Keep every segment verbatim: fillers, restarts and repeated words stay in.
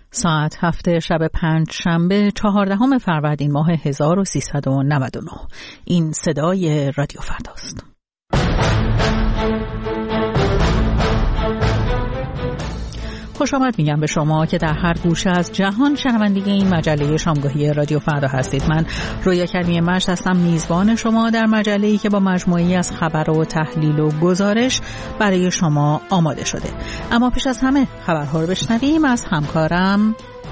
ساعت هفت شب پنج شنبه چهاردهم فروردین ماه هزار و سیصد و نود و نه. این صدای رادیو فرداست. خوش آمد میگم به شما که در هر گوشه از جهان شنونده این مجله شامگاهی رادیو فردا هستید. من رویا کریمی مشت هستم، میزبان شما در مجله‌ای که با مجموعه‌ای از خبر و تحلیل و گزارش برای شما آماده شده. اما پیش از همه خبرها رو بشنویم از همکارم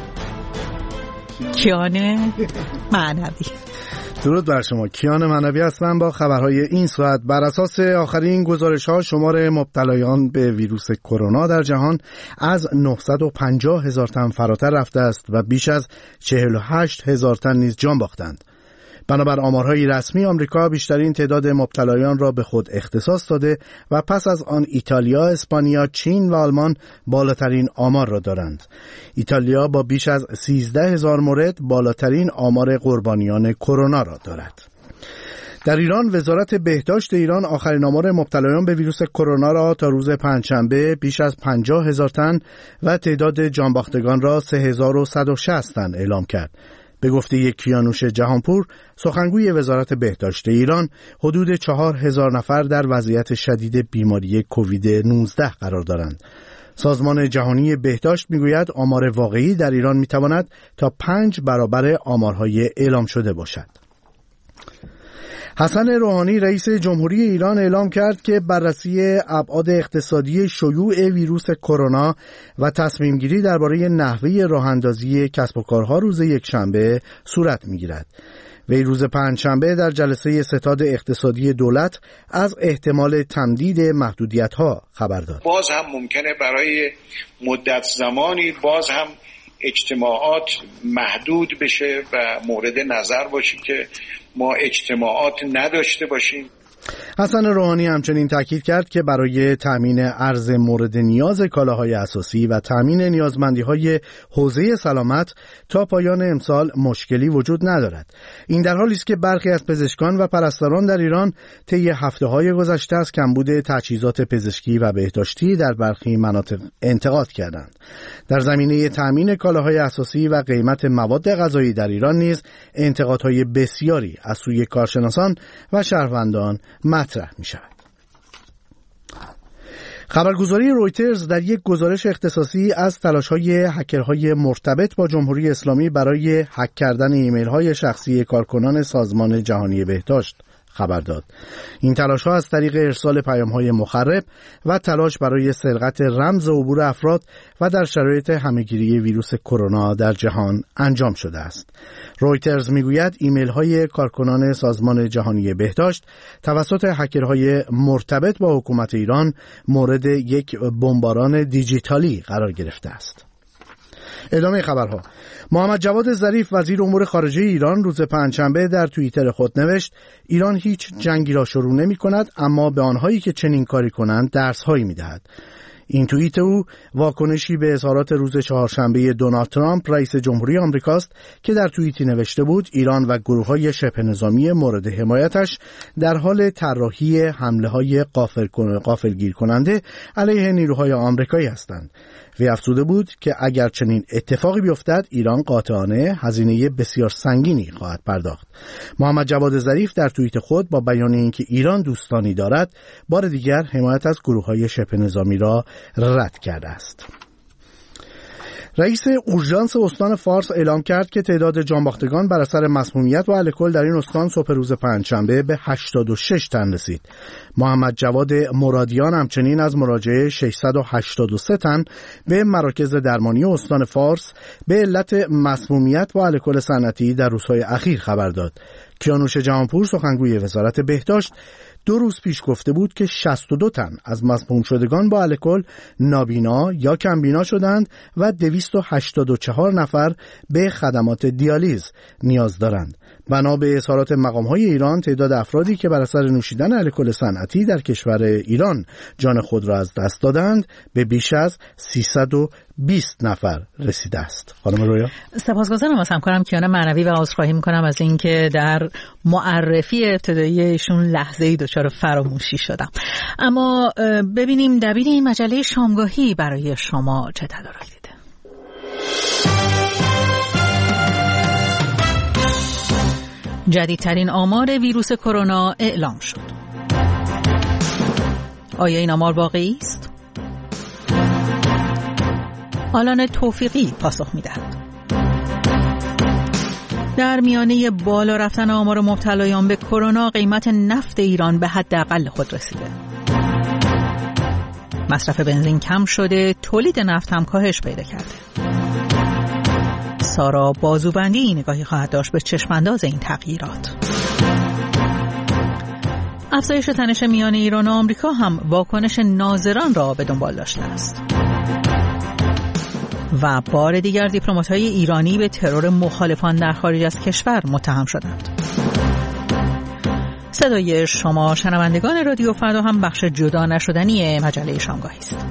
کیان معنوی. درود بر شما، کیان معنوی هستم با خبرهای این ساعت. بر اساس آخرین گزارش‌ها شمار مبتلایان به ویروس کرونا در جهان از نهصد و پنجاه هزار تن فراتر رفته است و بیش از چهل و هشت هزار تن نیز جان باختند. بنابر آمارهای رسمی آمریکا بیشترین تعداد مبتلایان را به خود اختصاص داده و پس از آن ایتالیا، اسپانیا، چین و آلمان بالاترین آمار را دارند. ایتالیا با بیش از سیزده هزار مورد بالاترین آمار قربانیان کرونا را دارد. در ایران وزارت بهداشت ایران آخرین آمار مبتلایان به ویروس کرونا را تا روز پنجشنبه بیش از پنجاه هزار تن و تعداد جانباختگان را سه هزار و صد و شصت تن اعلام کرد. به گفته کیانوش جهانپور، سخنگوی وزارت بهداشت ایران، حدود چهار هزار نفر در وضعیت شدید بیماری کووید نوزده قرار دارند. سازمان جهانی بهداشت میگوید آمار واقعی در ایران میتواند تا پنج برابر آمارهای اعلام شده باشد. حسن روحانی رئیس جمهوری ایران اعلام کرد که بررسی ابعاد اقتصادی شیوع ویروس کرونا و تصمیم گیری درباره نحوه راه‌اندازی کسب و کارها روز یکشنبه صورت می‌گیرد. وی روز پنجشنبه در جلسه ستاد اقتصادی دولت از احتمال تمدید محدودیت‌ها خبر داد. باز هم ممکنه برای مدت زمانی باز هم اجتماعات محدود بشه و مورد نظر باشه که ما اجتماعات نداشته باشیم. حسن روحانی همچنین تاکید کرد که برای تامین ارز مورد نیاز کالاهای اساسی و تامین نیازمندی‌های حوزه سلامت تا پایان امسال مشکلی وجود ندارد. این در حالی است که برخی از پزشکان و پرستاران در ایران طی هفته‌های گذشته از کمبود تجهیزات پزشکی و بهداشتی در برخی مناطق انتقاد کردند. در زمینه تامین کالاهای اساسی و قیمت مواد غذایی در ایران نیز انتقادهای بسیاری از سوی کارشناسان و شهروندان مطرح می شود. خبرگزاری رویترز در یک گزارش اختصاصی از تلاش‌های هکرهای مرتبط با جمهوری اسلامی برای هک کردن ایمیل‌های شخصی کارکنان سازمان جهانی بهداشت خبر داد. این تلاش‌ها از طریق ارسال پیام‌های مخرب و تلاش برای سرقت رمز عبور افراد و در شرایط همه‌گیری ویروس کرونا در جهان انجام شده است. رویترز میگوید ایمیل‌های کارکنان سازمان جهانی بهداشت توسط هکرهای مرتبط با حکومت ایران مورد یک بمباران دیجیتالی قرار گرفته است. ادامه خبرها. محمد جواد ظریف وزیر امور خارجه ایران روز پنجشنبه در توییتر خود نوشت ایران هیچ جنگی را شروع نمی کند، اما به آنهایی که چنین کاری کنند درس‌هایی می دهد. این توییت او واکنشی به اظهارات روز چهارشنبه دونالد ترامپ رئیس جمهوری آمریکاست که در توییتی نوشته بود ایران و گروه‌های شبه نظامی مورد حمایتش در حال طراحی حمله‌های غافلگیر کننده علیه نیروهای آمریکایی هستند. وی افزوده بود که اگر چنین اتفاقی بیفتد ایران قاطعانه هزینه بسیار سنگینی خواهد پرداخت. محمد جواد ظریف در توییت خود با بیان اینکه ایران دوستانی دارد بار دیگر حمایت از گروه‌های شبه نظامی را رد کرده است. رئیس اورژانس استان فارس اعلام کرد که تعداد جانباختگان بر اثر مسمومیت و الکل در این استان صبح روز پنجشنبه به هشتاد و شش تن رسید. محمد جواد مرادیان همچنین از مراجعه ششصد و هشتاد و سه تن به مراکز درمانی استان فارس به علت مسمومیت و الکل صنعتی در روزهای اخیر خبر داد. کیانوش جهانپور سخنگوی وزارت بهداشت دو روز پیش گفته بود که شصت و دو تن از مسموم شدگان با الکل نابینا یا کمبینا شدند و دویست و هشتاد و چهار نفر به خدمات دیالیز نیاز دارند. بنا به اظهارات مقام‌های ایران تعداد افرادی که بر اثر نوشیدن الکل صنعتی در کشور ایران جان خود را از دست دادند به بیش از سیصد و بیست نفر رسیده است. خانم رویا، سپاسگزارم از همکارم کیان معنوی و عذرخواهی می‌کنم از اینکه در معرفی ابتدایی ایشون لحظه‌ای دچار فراموشی شدم. اما ببینیم دبیر این مجله شامگاهی برای شما چه تدارک دیده. جدیدترین آمار ویروس کرونا اعلام شد. آیا این آمار واقعی است؟ آلان توفیقی پاسخ می‌دهد. در میانه بالا رفتن آمار مبتلایان به کرونا، قیمت نفت ایران به حداقل خود رسیده. مصرف بنزین کم شده، تولید نفت هم کاهش پیدا کرده. سارا بازوبندی نگاهی خواهد داشت به چشمانداز این تغییرات. افزایش تنش میان ایران و آمریکا هم واکنش ناظران را به دنبال داشته است. و بار دیگر دیپلمات‌های ایرانی به ترور مخالفان در خارج از کشور متهم شدند. صدای شما شنوندگان رادیو فردا هم بخش جدا نشدنی مجله شامگاهی است.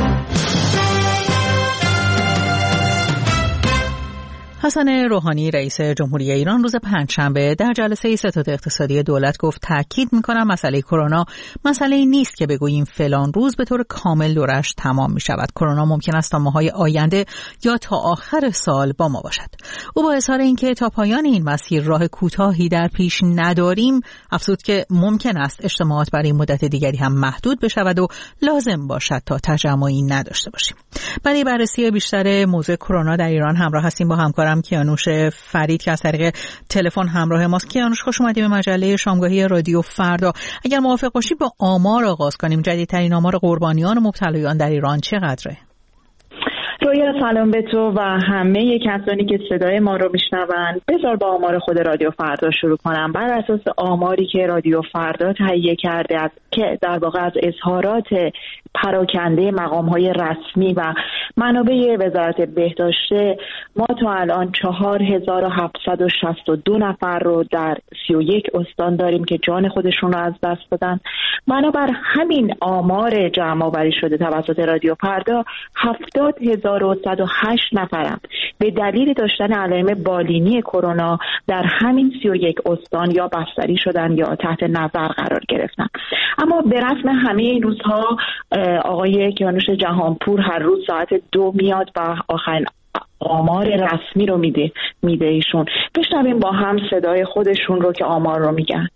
حسن روحانی رئیس جمهوری ایران روز پنجشنبه در جلسه ستاد اقتصادی دولت گفت تاکید می‌کنم مسئله کرونا مسئله‌ای نیست که بگوییم فلان روز به طور کامل دورش تمام می‌شود. کرونا ممکن است تا ماه‌های آینده یا تا آخر سال با ما باشد. او با اظهار اینکه تا پایان این مسیر راه کوتاهی در پیش نداریم، افزود که ممکن است اجتماعات برای مدت دیگری هم محدود بشود و لازم باشد تا تجمعی نداشته باشیم. برای بررسی بیشتر موضوع کرونا در ایران همراه هستیم با همکارم کیانوش فرید که از طریق تلفن همراه ماست. کیانوش، خوش اومدی به مجله شامگاهی رادیو فردا. اگر موافق باشی با آمار آغاز کنیم. جدیدترین آمار قربانیان و مبتلایان در ایران چقدره؟ رویا، سلام به تو و همه کسانی که صدای ما رو میشنون. بذار با آمار خود رادیو فردا شروع کنم. بر اساس آماری که رادیو فردا تهیه کرده است که در واقع از اظهارات پراکنده مقام‌های رسمی و منابع وزارت بهداشت، ما تا الان چهار هزار و هفتصد و شصت و دو نفر رو در سی و یک استان داریم که جان خودشون رو از دست دادن. بنابر همین آمار جمع‌آوری شده توسط رادیو فردا، هفتاد هزار و صد و هشت نفرم به دلیل داشتن علائم بالینی کرونا در همین سی و یک استان یا بستری شدن یا تحت نظر قرار گرفتن. اما به رسم همه این روزها آقای کیانوش جهانپور هر روز ساعت دو میاد و آخرین آمار رسمی رو میده میده ایشون. بشنویم با هم صدای خودشون رو که آمار رو میگن.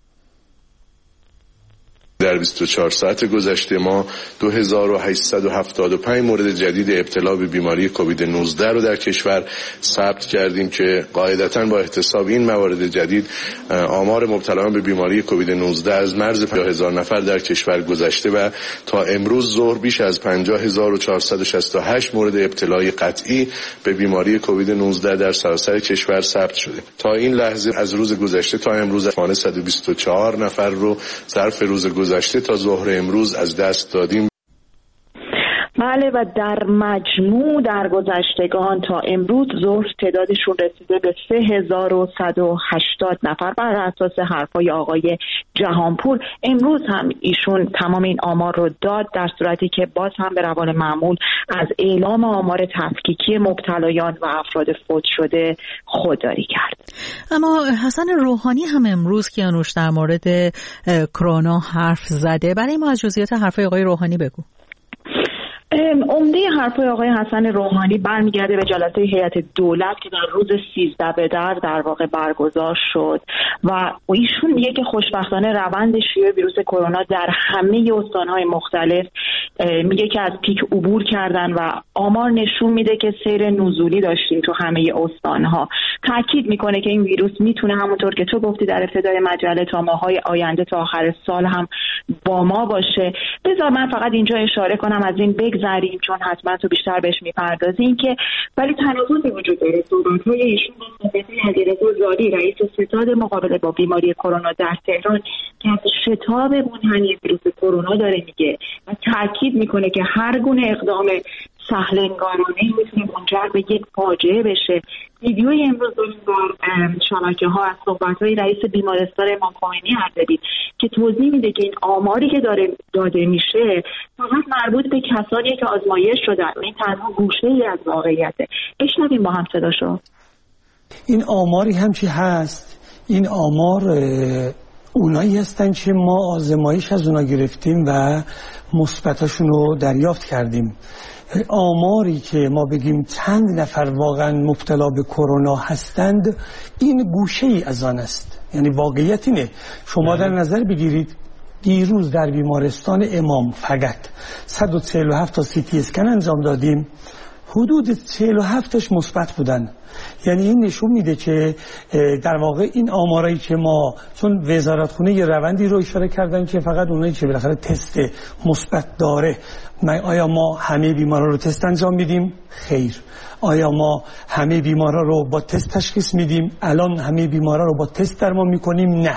در بیست و چهار ساعت گذشته ما دو هزار و هشتصد و هفتاد و پنج مورد جدید ابتلا به بیماری کووید نوزده رو در کشور ثبت کردیم که قاعدتاً با احتساب این موارد جدید آمار مبتلایان به بیماری کووید نوزده از مرز پنجاه هزار نفر در کشور گذشته و تا امروز ظهر بیش از پنجاه هزار و چهارصد و شصت و هشت مورد ابتلای قطعی به بیماری کووید نوزده در سراسر کشور ثبت شده. تا این لحظه از روز گذشته تا امروز فان صد و بیست و چهار نفر رو ظرف روز گذشته گذشته تا ظهر امروز از دست دادیم. بله، و در مجموع در گذشتگان تا امروز ظهر تعدادشون رسیده به سه هزار و صد و هشتاد نفر بر اساس حرفای آقای جهانپور. امروز هم ایشون تمام این آمار رو داد، در صورتی که باز هم به روال معمول از اعلام آمار تفکیکی مبتلایان و افراد فوت شده خودداری کرد. اما حسن روحانی هم امروز کیانوش در مورد کرونا حرف زده. برای ما از جزئیات حرفای آقای روحانی بگو. عمده حرفای آقای حسن روحانی برمیگرده به جلسه هیئت دولت که در روز سیزده به در در واقع برگزار شد و ایشون میگه که خوشبختانه روند شیوع ویروس کرونا در همه استان‌های مختلف میگه که از پیک عبور کردن و آمار نشون میده که سیر نزولی داشتیم تو همه استان‌ها. تاکید میکنه که این ویروس میتونه همونطور که تو گفتی در ابتدای مجله تا ماه‌های آینده تا آخر سال هم با ما باشه. بذار من فقط اینجا اشاره کنم از این بگذریم چون حتما تو بیشتر بهش میپردازیم که ولی تناقضی وجود داره. صحبت‌های ایشون با صحبت‌های علیرضا زالی رئیس ستاد مقابله با بیماری کرونا در تهران که از شتاب منحنی ویروس کرونا داره میگه و تاکید میکنه که هر گونه اقدام سهلنگارانه میتونه منجر به یک فاجعه بشه. ویدیوی امروز داریم در شبکه ها از صحبت‌های رئیس بیمارستان امام خمینی اردبیل که توضیح میده که این آماری که داره داده میشه فقط مربوط به کسانی که آزمایش شدن. این تنها گوشه‌ای از واقعیته. بشنویم با هم صداشو. این آماری هم چی هست؟ این آمار اونایی هستن که ما آزمایش از اونا گرفتیم و مثبتاشون رو دریافت کردیم. آماری که ما بگیم چند نفر واقعا مبتلا به کرونا هستند این گوشه ای از آن است. یعنی واقعیت اینه، شما در نظر بگیرید دیروز در بیمارستان امام فقط صد و چهل و هفت تا سی تی اسکن انجام دادیم، حدود چهل و هفتش مثبت بودن. یعنی این نشون میده که در واقع این آمارایی که ما، چون وزارتخونه یه روندی رو اشاره کردن که فقط اونایی که بالاخره تست مثبت داره، آیا ما همه بیمارا رو تست انجام میدیم؟ خیر. آیا ما همه بیمارا رو با تست تشخیص میدیم؟ الان همه بیمارا رو با تست درمان میکنیم؟ نه.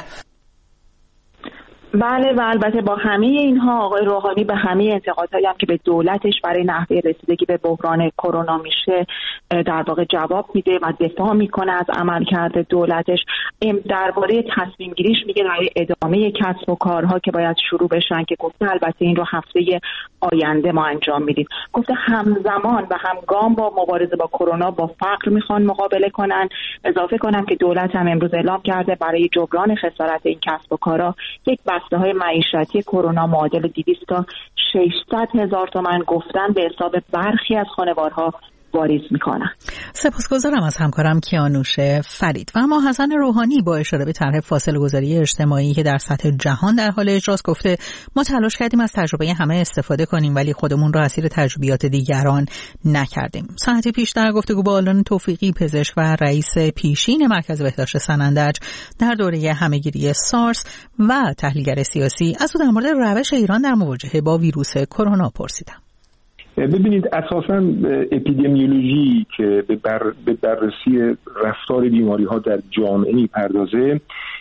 بله و البته با همه اینها آقای روحانی به همه انتقادهایی هم که به دولتش برای نحوه رسیدگی به بحران کرونا میشه در واقع جواب میده و دفاع میکنه از عملکرد دولتش. درباره تصمیم گیریش میگه برای ادامه کسب و کارها که باید شروع بشن که گفته البته این رو هفته آینده ما انجام میدیم. گفته همزمان و همگام با مبارزه با کرونا با فقر میخوان مقابله کنن. اضافه کنم که دولت هم امروز اعلام کرده برای جبران خسارت این کسب و کارها یک بسته های معیشتی کرونا معادل دویست تا ششصد هزار تومان گفتن به حساب برخی از خانوارها واریز میکنن. سپاسگزارم از همکارم کیانوش فرید. و اما حسن روحانی با اشاره به طرح فاصله گذاری اجتماعی که در سطح جهان در حال اجراست گفته ما تلاش کردیم از تجربه همه استفاده کنیم ولی خودمون رو اسیر تجربیات دیگران نکردیم. ساعتی پیش در گفتگو با آلان توفیقی پزشک و رئیس پیشین مرکز بهداشت سنندج در دوره همهگیری سارس و تحلیلگر سیاسی از او در مورد روش ایران در مواجهه با ویروس کرونا پرسیدم. ببینید اساساً اپیدمیولوژی که به, بر، به بررسی رفتار بیماری ها در جامعه میپردازه،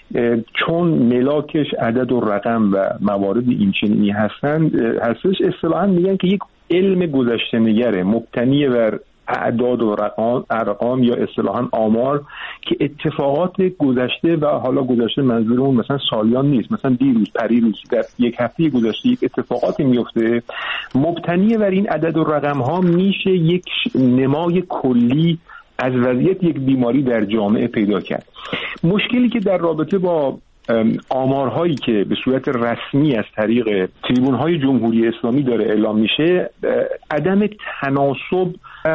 چون ملاکش عدد و رقم و موارد این چنینی هستند هستش، اصطلاحاً میگن که یک علم گذشته نگره مبتنی بر اعداد و رقم, ارقام یا اصطلاحاً آمار که اتفاقات گذشته و حالا گذشته منظورمون مثلا سالیان نیست، مثلا دیروز پریروز در یک هفته گذشته یک اتفاقاتی میفته، مبتنی بر این عدد و رقم ها میشه یک نمای کلی از وضعیت یک بیماری در جامعه پیدا کرد. مشکلی که در رابطه با آمارهایی که به صورت رسمی از طریق تریبون‌های جمهوری اسلامی داره اعلام میشه، عدم تناسب،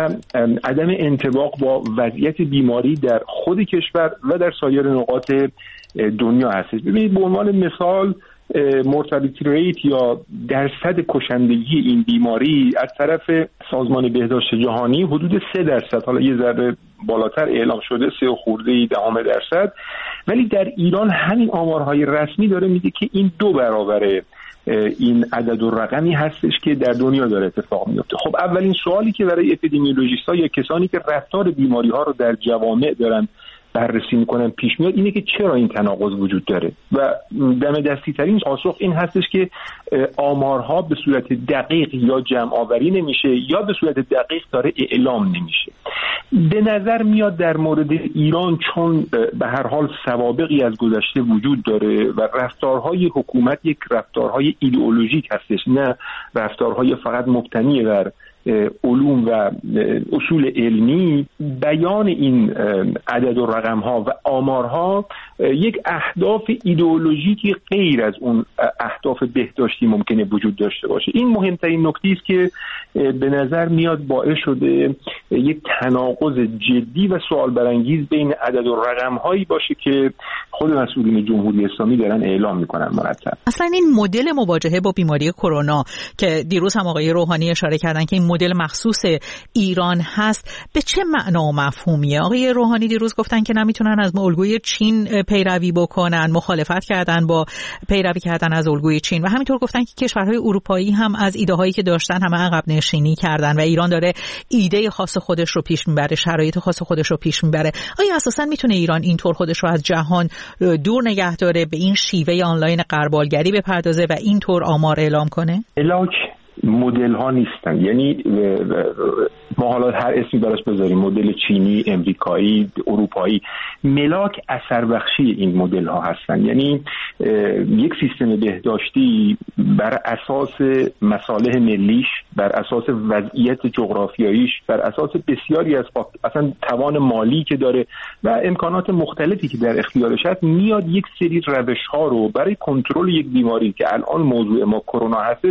عدم انطباق با وضعیت بیماری در خود کشور و در سایر نقاط دنیا هستش. ببینید به عنوان مثال مورتالیتی ریت یا درصد کشندگی این بیماری از طرف سازمان بهداشت جهانی حدود سه درصد، حالا یه ذره بالاتر اعلام شده، سه خورده دهم درصد، ولی در ایران همین آمارهای رسمی داره میگه که این دو برابره این عدد و رقمی هستش که در دنیا داره اتفاق میفته. خب اولین سوالی که برای اپیدمیولوژیست‌ها یا کسانی که رفتار بیماری ها رو در جوامع دارن بررسی میکنن پیش میاد اینه که چرا این تناقض وجود داره و دم دستی ترین پاسخ این هستش که آمارها به صورت دقیق یا جمع آوری نمیشه یا به صورت دقیق داره اعلام نمیشه. به نظر میاد در مورد ایران چون به هر حال سوابقی از گذشته وجود داره و رفتارهای حکومت یک رفتارهای ایدئولوژیک هستش، نه رفتارهای فقط مبتنی بر علوم و اصول علمی، بیان این عدد و رقم ها و آمارها یک اهداف ایدئولوژیکی غیر از اون اهداف بهداشتی ممکنه وجود داشته باشه. این مهمترین نکته است که به نظر میاد باعث شده یک تناقض جدی و سوال برانگیز بین عدد و رقم هایی باشه که خود مسئولین جمهوری اسلامی دارن اعلام میکنن مرتب. اصلا این مدل مواجهه با بیماری کرونا که دیروز هم آقای روحانی اشاره کردن که این مدل مخصوص ایران هست به چه معنا و مفهومیه؟ آقای روحانی دیروز گفتن که نمیتونن از الگوی چین پیروی بکنن، مخالفت کردن با پیروی کردن از الگوی چین و همینطور گفتن که کشورهای اروپایی هم از ایده هایی که داشتن همه عقب نشینی کردن و ایران داره ایده خاص خودش رو پیش میبره، شرایط خاص خودش رو پیش میبره. آیا اساسا میتونه ایران اینطور خودش رو از جهان دور نگه داره، به این شیوه آنلاین غربالگری بپردازه و اینطور آمار اعلام کنه؟ علاج مدل ها نیستن، یعنی ما حالا هر اسمی براش بذاریم، مدل چینی، امریکایی، اروپایی، ملاک اثر بخشی این مدل ها هستن. یعنی یک سیستم بهداشتی بر اساس مصالح ملیش، بر اساس وضعیت جغرافیاییش، بر اساس بسیاری از اصلا توان مالی که داره و امکانات مختلفی که در اختیارش هست، میاد یک سری روش ها رو برای کنترل یک بیماری که الان موضوع ما کرونا هستش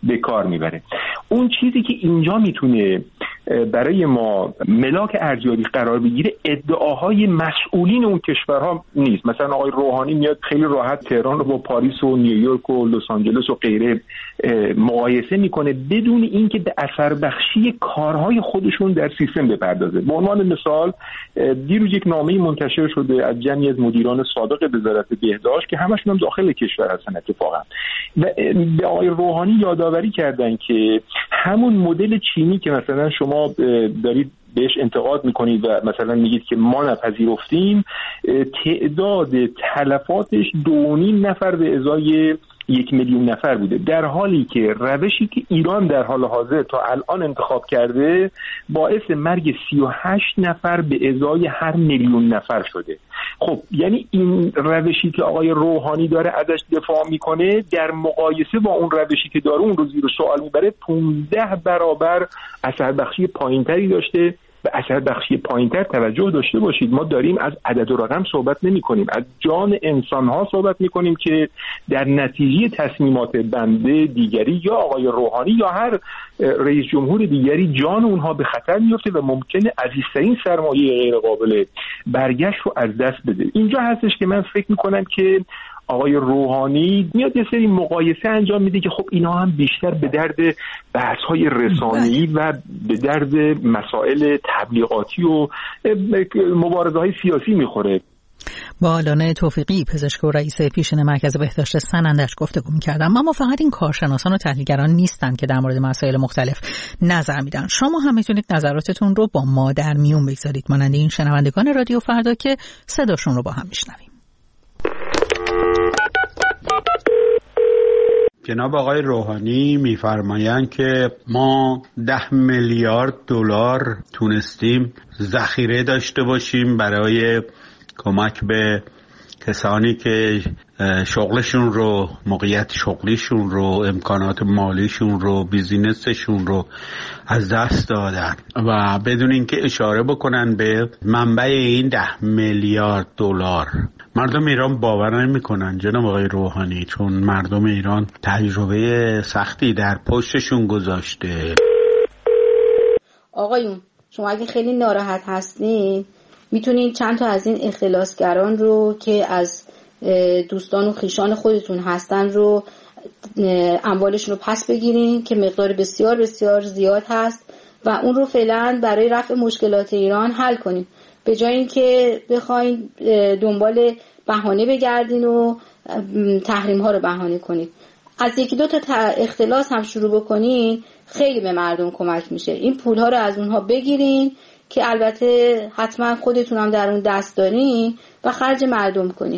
به کار میبره. اون چیزی که اینجا میتونه برای ما ملاک ارزیابی قرار بگیره ادعاهای مسئولین اون کشورها نیست. مثلا آقای روحانی میاد خیلی راحت تهران رو با پاریس و نیویورک و لس آنجلس و غیره مقایسه میکنه بدون اینکه به اثر بخشی کارهای خودشون در سیستم بپردازه. به عنوان مثال دیروز یک نامه منتشر شده از جمعی از مدیران سابق وزارت بهداشت که همشون هم داخل کشور هستن اتفاقا و به آقای روحانی یادآوری کردن که همون مدل چینی که مثلا شما دارید بهش انتقاد میکنید و مثلا میگید که ما نپذیرفتیم، تعداد تلفاتش دو نیم نفر به ازای یک میلیون نفر بوده، در حالی که روشی که ایران در حال حاضر تا الان انتخاب کرده باعث مرگ سی و هشت نفر به ازای هر میلیون نفر شده. خب یعنی این روشی که آقای روحانی داره ازش دفاع میکنه در مقایسه با اون روشی که داره اون رو زیر سوال میبره پانزده برابر اثر بخشی پایینتری داشته. به اثر بخشی پایینتر توجه داشته باشید، ما داریم از عدد و رقم صحبت نمی کنیم، از جان انسان ها صحبت می کنیم که در نتیجه تصمیمات بنده دیگری یا آقای روحانی یا هر رئیس جمهور دیگری جان اونها به خطر میفته و ممکنه عزیزترین سرمایه غیر قابل برگشت رو از دست بده. اینجا هستش که من فکر می کنم که آقای روحانی میاد یه سری مقایسه انجام میده که خب اینا هم بیشتر به درد بحث‌های رسانه‌ای و به درد مسائل تبلیغاتی و مبارزه‌های سیاسی میخوره. با لانه توفیقی پزشک و رئیس پیشین مرکز بهداشت سنندج گفتگو می‌کردم. اما فقط این کارشناسان و تحلیلگران نیستن که در مورد مسائل مختلف نظر میدن. شما هم میتونید نظراتتون رو با ما در میون بگذارید، مانند این شنوندگان رادیو فردا که صداشون رو با هم میشنویم. جناب آقای روحانی میفرمایند که ما ده میلیارد دلار تونستیم ذخیره داشته باشیم برای کمک به کسانی که شغلشون رو، موقعیت شغلیشون رو، امکانات مالیشون رو، بیزینسشون رو از دست دادن و بدون اینکه اشاره بکنن به منبع این ده میلیارد دلار. مردم ایران باور نمی‌کنن جناب آقای روحانی، چون مردم ایران تجربه سختی در پشتشون گذاشته. آقایون شما اگه خیلی ناراحت هستین میتونین چند تا از این اختلاسگران رو که از دوستان و خویشان خودتون هستن رو اموالشون رو پس بگیرین که مقدار بسیار بسیار زیاد هست و اون رو فعلا برای رفع مشکلات ایران حل کنین، به جای اینکه بخواین دنبال بهانه بگردین و تحریم ها رو بهانه کنین. از یکی دو تا اختلاس هم شروع بکنین خیلی به مردم کمک میشه. این پول ها رو از اونها بگیرین که البته حتما خودتون هم در اون دست دارین و خرج مردم کنین.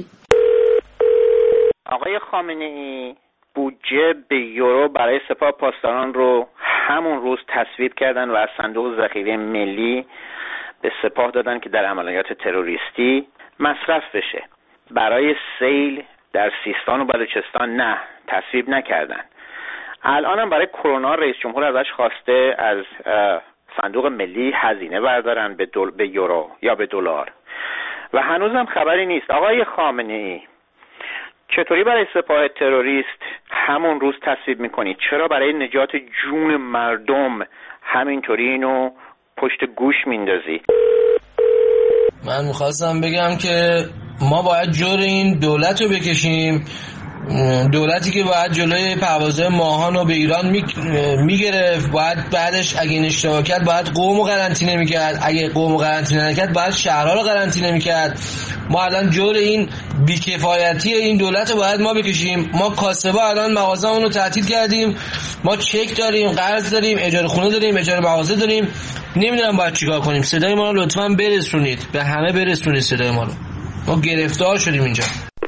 آقای خامنه‌ای بودجه به یورو برای سپاه پاسداران رو همون روز تصویب کردن و از صندوق ذخیره ملی به سپاه دادن که در عملیات تروریستی مصرف بشه. برای سیل در سیستان و بلوچستان نه، تصویب نکردن. الان هم برای کرونا رئیس جمهور ازش خواسته از صندوق ملی هزینه بردارن به, دل... به یورو یا به دلار و هنوزم خبری نیست. آقای خامنه‌ای چطوری برای سپاه تروریست همون روز تصویب میکنی؟ چرا برای نجات جون مردم همینطوری اینو پشت گوش میندازی؟ من میخواستم بگم که ما باید جور این دولت رو بکشیم، دولتی که باید جلوی پروازهای ماهان رو به ایران میگرفت، باید بعدش اگه این اشتباه کرد باید قوم رو قرنطینه میکرد، اگه قوم رو قرنطینه نکرد باید شهرها رو قرنطینه میکرد. ما الان جور این بیکفایتی این دولت رو باید ما بکشیم. ما کاسبا الان مغازه‌مون رو تعطیل کردیم، ما چک داریم، قرض داریم، اجاره خونه داریم، اجاره مغازه داریم، نمیدونم باید چیکار کنیم. صدای ما رو لطفاً برسونید، به همه برسونید صدای ما رو. ما گرفتار شدیم اینجا.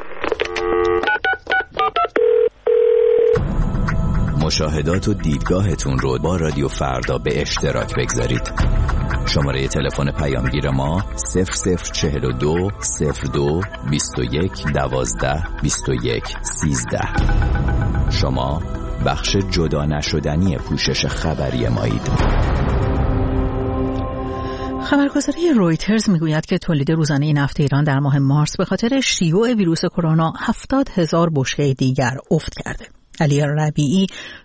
مشاهدات و دیدگاهتون رو با رادیو فردا به اشتراک بگذارید. شماره تلفن پیامگیر ما صفر صفر چهل و دو صفر دو بیست و یک دوازده بیست و یک سیزده. شما بخش جدا نشدنی پوشش خبری مایید. خبرگزاری رویترز میگوید که تولید روزانه نفت ایران در ماه مارس به خاطر شیوع ویروس کرونا هفتاد هزار بشکه دیگر افت کرده. علی ربیعی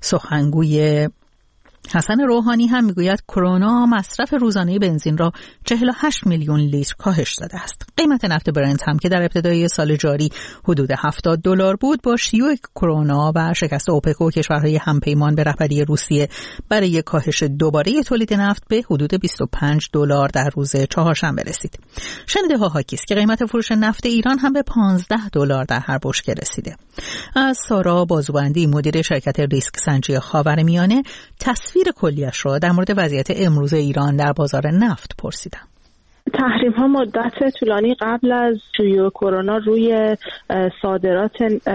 سخنگوی حسن روحانی هم میگوید کرونا مصرف روزانه بنزین را چهل و هشت میلیون لیتر کاهش داده است. قیمت نفت برنت هم که در ابتدای سال جاری حدود هفتاد دلار بود، با شیوع کرونا و شکست اوپک و کشورهای همپیمان به رهبری روسیه برای کاهش دوباره تولید نفت به حدود بیست و پنج دلار در روز چهارشنبه رسید. شنیده ها حاکی است که قیمت فروش نفت ایران هم به پانزده دلار در هر بشکه رسیده. از سارا بازوبندی، مدیر شرکت ریسک سنجی خاورمیانه، تصویر کلیش را در مورد وضعیت امروز ایران در بازار نفت پرسیدم. تحریم ها مدت طولانی قبل از شیوع کرونا روی صادرات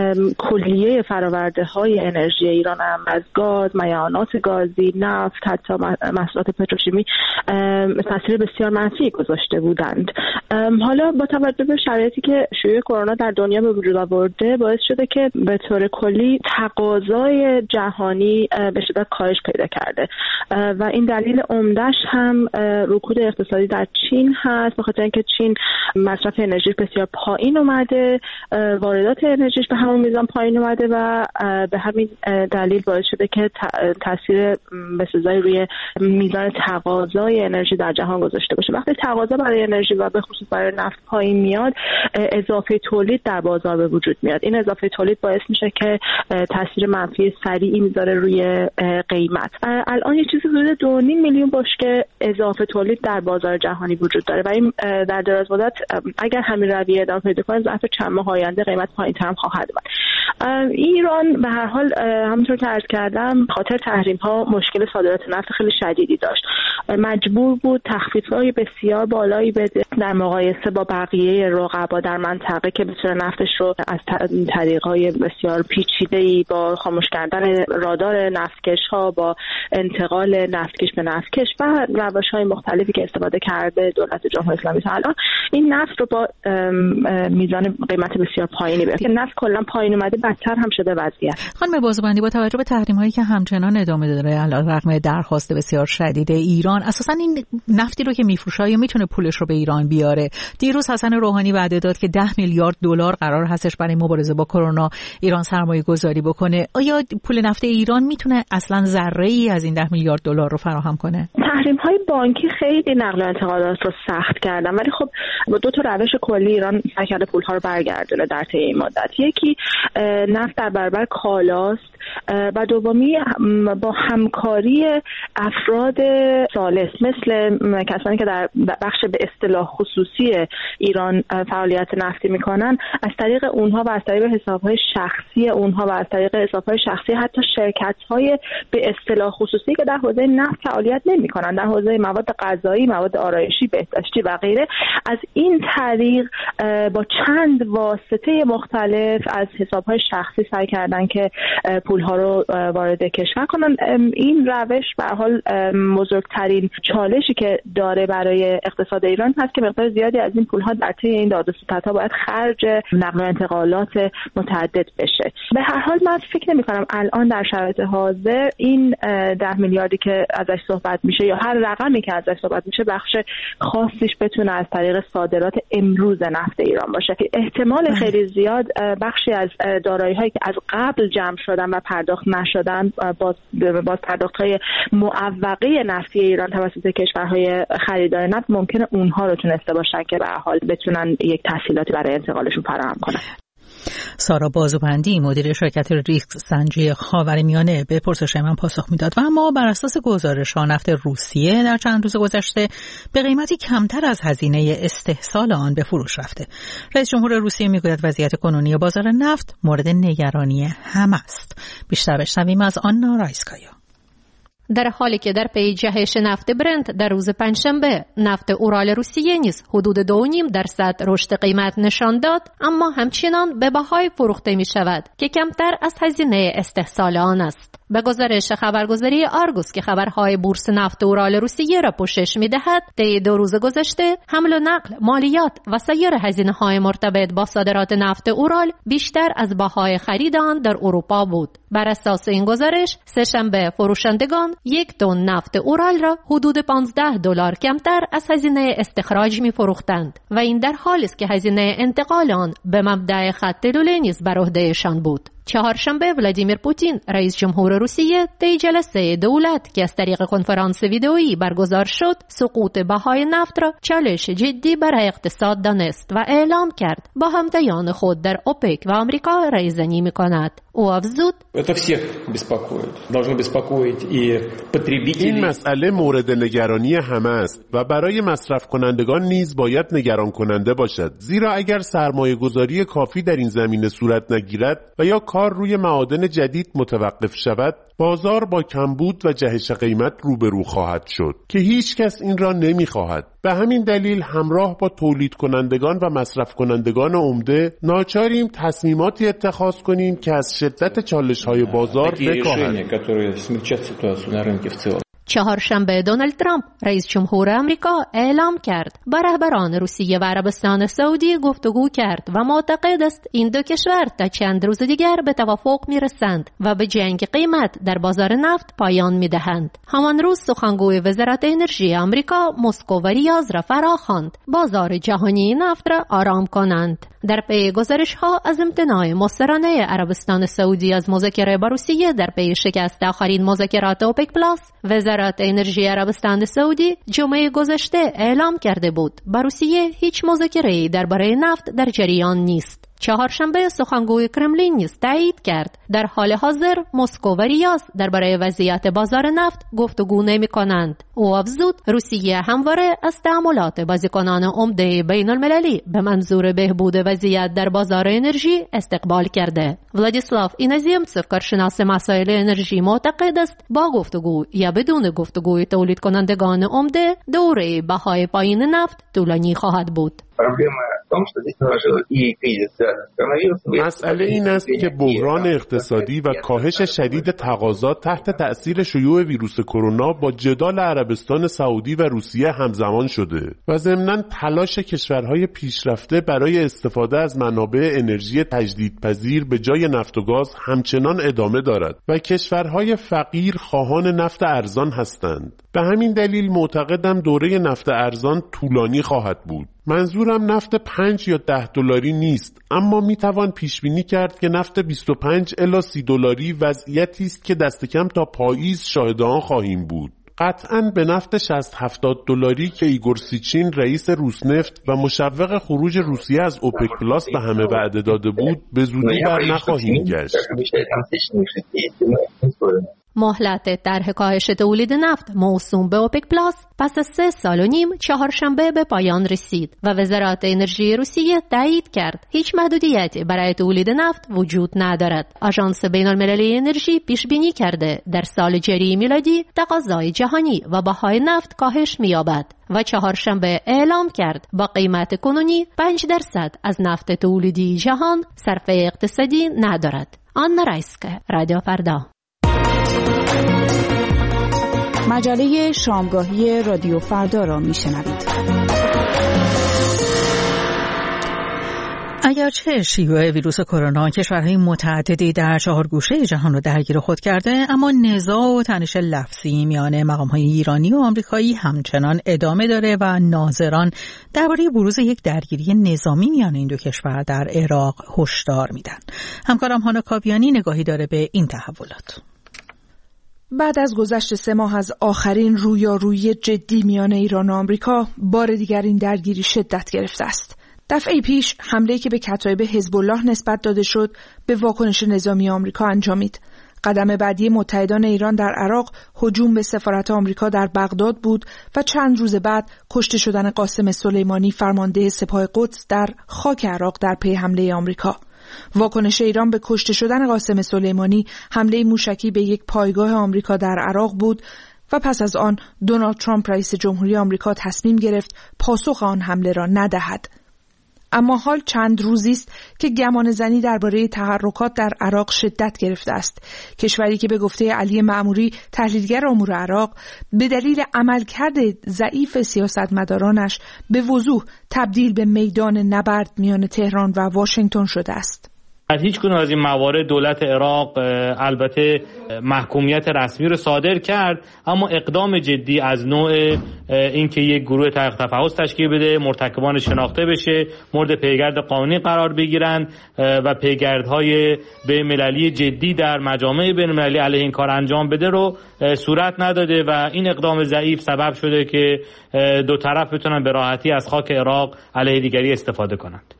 کلیه فرآورده های انرژی ایران هم از گاز، معدنیات گازی، نفت، حتی محصولات پتروشیمی تاثیر بسیار منفی گذاشته بودند. حالا با توجه به شرایطی که شیوع کرونا در دنیا به وجود آورده، باعث شده که به طور کلی تقاضای جهانی به شدت کاهش پیدا کرده و این دلیل عمده‌اش هم رکود اقتصادی در چین هست، به خاطر اینکه چین مصرف انرژی بسیار پایین اومده، واردات انرژیش به همون میزان پایین اومده و به همین دلیل باعث شده که تاثیر بسزایی روی میزان تقاضای انرژی در جهان گذاشته باشه. وقتی تقاضا برای انرژی و به خصوص برای نفت پایین میاد، اضافه تولید در بازار به وجود میاد. این اضافه تولید باعث میشه که تاثیر منفی سریعی میذاره روی قیمت. الان یه چیزی حدود دو و نیم میلیون بشکه اضافه تولید در بازار جهانی وجود داره و این در دراز مدت اگر همین رویه ادامه پیدا کنه، ظرف چند ماه آینده قیمت پایین‌تر هم خواهد بود. ایران به هر حال همونطور که عرض کردم، خاطر تحریم ها مشکل صادرات نفت خیلی شدیدی داشت. مجبور بود تخفیف‌های بسیار بالایی بده در مقایسه با بقیه رقبا در منطقه که بتونه نفتش رو از طریق‌های بسیار پیچیده‌ای با خاموش کردن رادار نفتکش‌ها، با انتقال نفتکش به نفتکش و روش‌های مختلفی که استفاده کرده دولت جمهوری اسلامی تا الان، این نفت رو با میزان قیمت بسیار پایینی بره که نفت کلا پایین اومده، بدتر هم شده وضعیت. خانم بازوبندی، با توجه به تحریم‌هایی که همچنان ادامه داره علیرغم درخواست بسیار شدید ایران، اساساً این نفتی رو که میفروشه یا میتونه پولش رو به ایران بیاره؟ دیروز حسن روحانی وعده داد که ده میلیارد دلار قرار هستش برای مبارزه با کرونا ایران سرمایه گذاری بکنه. آیا پول نفت ایران میتونه اصلاً ذره‌ای از این ده میلیارد دلار رو فراهم کنه؟ تحریم‌های بانکی خیلی نقل و انتقالات رو سخت کردن، ولی خب با دو تا روش کلی ایران سعی کرده پول‌ها رو برگردونه در طی این مدت. یکی نفت در برابر کالاست و دومی با همکاری افراد ثالث مثل کسانی که در بخش به اصطلاح خصوصی ایران فعالیت نفتی میکنن، از طریق اونها و از طریق حسابهای شخصی اونها و از طریق حسابهای شخصی حتی شرکت‌های به اصطلاح خصوصی که در حوزه نفت فعالیت نمیکنن، در حوزه مواد غذایی، مواد آرایشی، بهداشتی و غیره، از این طریق با چند واسطه مختلف از حسابهای شخصی سعی کردن که پولها رو وارد کشور کنن. این روش به هر حال بزرگترین چالشی که داره برای اقتصاد ایران هست که مقدار زیادی از این پولها در طی این داد و ستدها باید خرج نقل و انتقالات متعدد بشه. به هر حال من فکر نمی‌کنم الان در شرایط حاضر این ده میلیاردی که ازش صحبت میشه یا هر رقمی که ازش صحبت میشه بخش خاصیش بتونه از طریق صادرات امروز نفت ایران باشه. احتمال خیلی زیاد بخشی از دارایی‌هایی که از قبل جمع شدن و پرداخت نشدن باز باز پرداخت‌های معوقه نفتی ایران توسط کشورهای خریدار نفت ممکنه اونها رو تونسته باشن که به هر حال بتونن یک تسهیلاتی برای انتقالشون فراهم کنن. سارا بازوبندی، مدیر شرکت ریسک سنجی خاورمیانه، به پرسش من پاسخ میداد. و اما بر اساس گزارش‌ها نفت روسیه در چند روز گذشته به قیمتی کمتر از هزینه استحصال آن به فروش رفته. رئیس جمهور روسیه میگوید وضعیت کنونی بازار نفت مورد نگرانی همه است. بیشتر بشنویم از آنا رایسکایا. در حالی که در پی جهش نفت برنت در روز پنجشنبه نفت اورال روسیه نیز حدود دو و نیم درصد رشد قیمت نشان داد، اما همچنان به بهای فروخته می شود که کمتر از هزینه استحصال آن است. به گزارش خبرگزاری آرگوس که خبرهای بورس نفت اورال روسیه را پوشش می دهد، طی دو روز گذشته حمل و نقل، مالیات و سایر هزینه‌های مرتبط با صادرات نفت اورال بیشتر از بهای خرید آن در اروپا بود. بر اساس این گزارش، سه‌شنبه فروشندگان یک تن نفت اورال را حدود پانزده دلار کمتر از هزینه استخراج می فروختند و این در حالی است که هزینه انتقال آن به مبدأ خط لوله نیز بر عهدهشان بود. چهارشنبه ولادیمیر پوتین رئیس جمهور روسیه در جلسه دولت که از طریق کنفرانس ویدئویی برگزار شد سقوط بهای نفت را چالش جدی برای اقتصاد دانست و اعلام کرد با همتایان خود در اوپک و آمریکا رایزنی می‌کند. او افزود این مسئله مورد نگرانی همه است و برای مصرف کنندگان نیز باید نگران کننده باشد، زیرا اگر سرمایه گذاری کافی در این زمینه صورت نگیرد و یا کار روی معادن جدید متوقف شود، بازار با کمبود و جهش قیمت روبرو خواهد شد که هیچ کس این را نمی‌خواهد. به همین دلیل همراه با تولید کنندگان و مصرف کنندگان عمده ناچاریم تصمیماتی اتخاذ کنیم که از شدت چالش‌های بازار بکاهد. چهارشنبه دونالد ترامپ رئیس جمهور آمریکا اعلام کرد با رهبران روسیه و عربستان سعودی گفتگو کرد و معتقد است این دو کشور تا چند روز دیگر به توافق میرسند و به جنگ قیمت در بازار نفت پایان میدهند. همان روز سخنگوی وزارت انرژی آمریکا مسکو و ریاض را فراخواند بازار جهانی نفت را آرام کنند. در پی گزارش ها از امتناع مسترانه عربستان سعودی از مذاکره با روسیه در پی شکست آخرین مذاکرات اوپک پلاس، وزارت انرژی عربستان سعودی جمعه گذشته اعلام کرده بود با روسیه هیچ مذاکره‌ای درباره نفت در جریان نیست. چهارشنبه سخنگوی کرملین نیز تایید کرد در حال حاضر مسکو و ریاض درباره وضعیت بازار نفت گفتگو نمی‌کنند. او افزود روسیه همواره از تعاملات بازیکنان عمده بین المللی به منظور بهبود وضعیت در بازار انرژی استقبال کرده. ولادیسلاو اینزیمتسوف کارشناس مسائل انرژی معتقد است با گفتگو یا بدون گفتگوی تولید کنندگان عمده دوره بهای پایین نفت طولانی خواهد بود. مسئله این است که بحران اقتصادی و کاهش شدید تقاضا تحت تأثیر شیوع ویروس کرونا با جدال عربستان سعودی و روسیه همزمان شده و ضمناً تلاش کشورهای پیشرفته برای استفاده از منابع انرژی تجدیدپذیر به جای نفت و گاز همچنان ادامه دارد و کشورهای فقیر خواهان نفت ارزان هستند. به همین دلیل معتقدم دوره نفت ارزان طولانی خواهد بود. منظورم نفت پنج یا ده دلاری نیست، اما میتوان پیش بینی کرد که نفت بیست و پنج الی سی دلاری وضعیتی است که دست کم تا پاییز شاهد آن خواهیم بود. قطعاً به نفت شصت هفتاد دلاری که ایگور سیچین رئیس روسنفت و مشوق خروج روسیه از اوپک پلاس به همه وعده داده بود به زودی بر نخواهیم گشت. مهلت طرح کاهش تولید نفت موسوم به اوپک پلاس پس از سه سال و نیم چهارشنبه به پایان رسید و وزارت انرژی روسیه تایید کرد هیچ محدودیتی برای تولید نفت وجود ندارد. آژانس بین المللی انرژی پیش بینی کرده در سال جاری میلادی تقاضای جهانی و بهای نفت کاهش می‌یابد و چهارشنبه اعلام کرد با قیمت کنونی پنج درصد از نفت تولیدی جهان صرفه اقتصادی ندارد. آنا رایسکه، رادیو فردا. مجله شامگاهی رادیو فردا را میشنوید. اگرچه شیوع ویروس کرونا کشورهای متعددی در چهار گوشه جهان رو درگیر خود کرده، اما نزاع و تنش لفظی میان مقام‌های ایرانی و آمریکایی همچنان ادامه داره و ناظران درباره بروز یک درگیری نظامی میان این دو کشور در عراق هشدار میدن. همکارم هانا کاویانی نگاهی داره به این تحولات. بعد از گذشت سه ماه از آخرین رویارویی جدی میان ایران و آمریکا، بار دیگر این درگیری شدت گرفته است. دفعه پیش حمله‌ای که به کتایب حزب الله نسبت داده شد، به واکنش نظامی آمریکا انجامید. قدم بعدی متحدان ایران در عراق هجوم به سفارت آمریکا در بغداد بود و چند روز بعد کشته شدن قاسم سلیمانی فرمانده سپاه قدس در خاک عراق در پی حمله آمریکا. واکنش ایران به کشته شدن قاسم سلیمانی حمله موشکی به یک پایگاه آمریکا در عراق بود و پس از آن دونالد ترامپ رئیس جمهوری آمریکا تصمیم گرفت پاسخ آن حمله را ندهد. اما حال چند روزی است که گمان زنی درباره تحرکات در عراق شدت گرفته است. کشوری که به گفته علی مأموری تحلیلگر امور عراق به دلیل عملکرد ضعیف سیاستمدارانش به وضوح تبدیل به میدان نبرد میان تهران و واشنگتن شده است. از هیچ کدوم از این موارد دولت عراق البته محکومیت رسمی رو صادر کرد، اما اقدام جدی از نوع اینکه یک گروه تحقیق تفحص تشکیل بده، مرتکبان شناخته بشه، مورد پیگرد قانونی قرار بگیرن و پیگردهای بین‌المللی جدی در مجامع بین‌المللی علیه این کار انجام بده رو صورت نداده و این اقدام ضعیف سبب شده که دو طرف بتونن به راحتی از خاک عراق علیه دیگری استفاده کنند.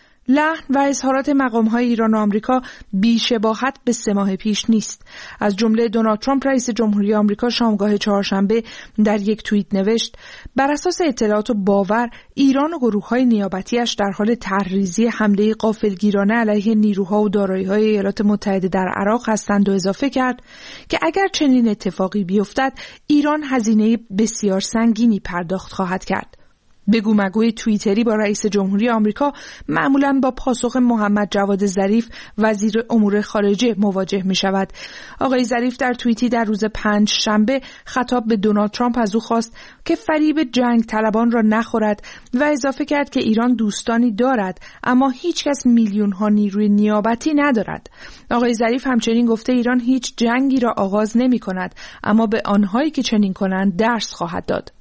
لحن و اظهارات مقام‌های ایران و آمریکا بی‌شباهت به سه ماه پیش نیست. از جمله دونالد ترامپ رئیس جمهوری آمریکا شامگاه چهارشنبه در یک توییت نوشت: بر اساس اطلاعات و باور ایران و گروه‌های نیابتی‌اش در حال طرح‌ریزی حمله غافلگیرانه علیه نیروها و دارایی‌های ایالات متحده در عراق هستند و اضافه کرد که اگر چنین اتفاقی بیفتد ایران هزینه بسیار سنگینی پرداخت خواهد کرد. بگو مگوی توییتری با رئیس جمهوری آمریکا معمولاً با پاسخ محمد جواد ظریف وزیر امور خارجه مواجه می شود. آقای ظریف در توییتی در روز پنج شنبه خطاب به دونالد ترامپ از او خواست که فریب جنگ طلبان را نخورد و اضافه کرد که ایران دوستانی دارد اما هیچ کس میلیون ها نیروی نیابتی ندارد. آقای ظریف همچنین گفته ایران هیچ جنگی را آغاز نمی کند اما به آنهایی که چنین کنند درس خواهد داد.